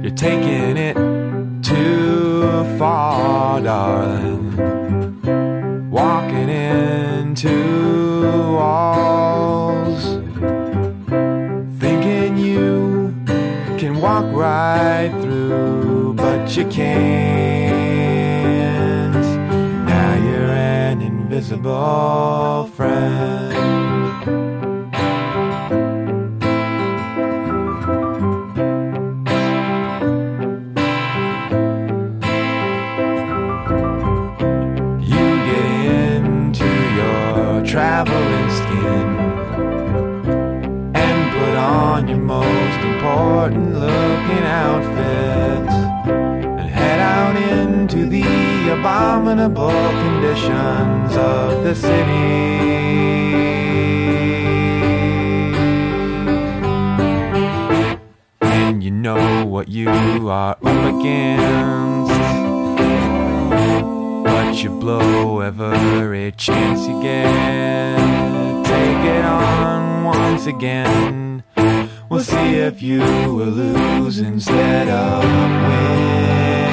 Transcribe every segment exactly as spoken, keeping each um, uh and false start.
You're taking it too far, darling. Walking into walls, thinking you can walk right through, but you can't. Now you're an invisible friend. Traveling skin and put on your most important looking outfits and head out into the abominable conditions of the city. And you know what you are up against, but you blow every chance you get. Take it on once again. We'll see if you will lose instead of win.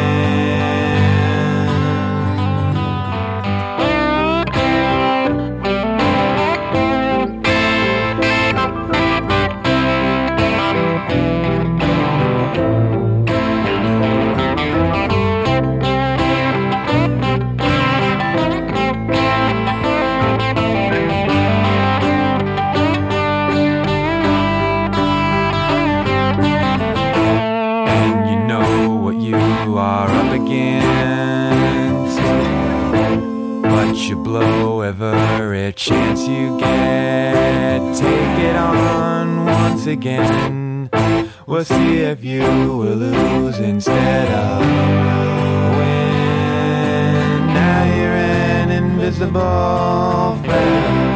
You blow every chance you get. Take it on once again. We'll see if you will lose instead of win. Now you're an invisible friend.